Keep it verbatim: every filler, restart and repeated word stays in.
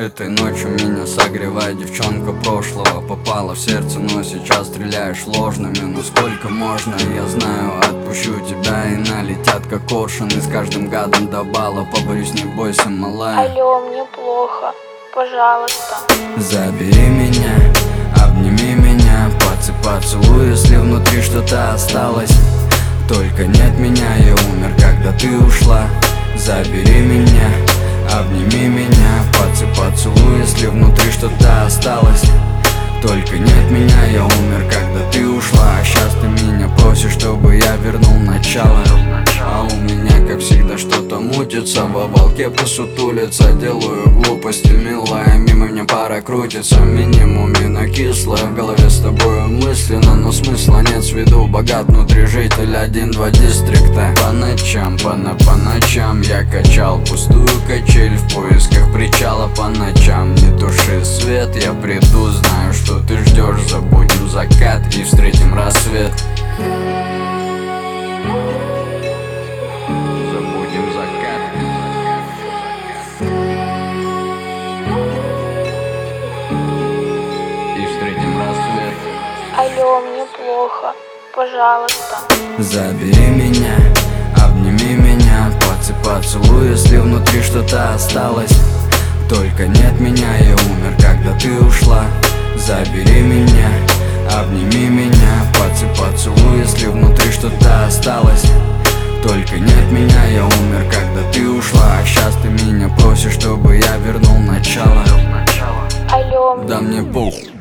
Этой ночью меня согревает девчонка прошлого. Попала в сердце, но сейчас стреляешь ложными. Ну сколько можно, я знаю, отпущу тебя и налетят как коршуны. С каждым гадом до бала поборюсь, не бойся, малая. Алло, мне плохо, пожалуйста. Забери меня, обними меня, поцелуй, если внутри что-то осталось. Только нет меня, я умер, когда ты ушла. Забери меня, обними меня, поцелуй, если внутри что-то осталось. Только нет меня, я умер, когда ты ушла. А сейчас ты меня просишь, чтобы я вернул начало. А у меня, как всегда, что-то мутится. Во волке посутулится, делаю глупости, милая. Мимо меня пара крутится, минимум вина кислая. В голове с тобой мысленно, но смысла нет. С виду богат, внутри житель один-два дистрикта. По ночам, по, на, по ночам я качал пустую качель в поисках причала. По ночам не туши свет, я приду, знаю, что ты ждешь. Забудем закат и встретим рассвет. Забудем закат и встретим рассвет. Алло, мне плохо, пожалуйста. Забери меня, обними меня, поцелуй, если внутри что-то осталось. Только нет меня, я умер, когда ты ушла. Забери меня, обними меня, поцелуй, если внутри что-то осталось. Только нет меня, я умер, когда ты ушла. А сейчас ты меня просишь, чтобы я вернул начало. Алло, Да мне похуй.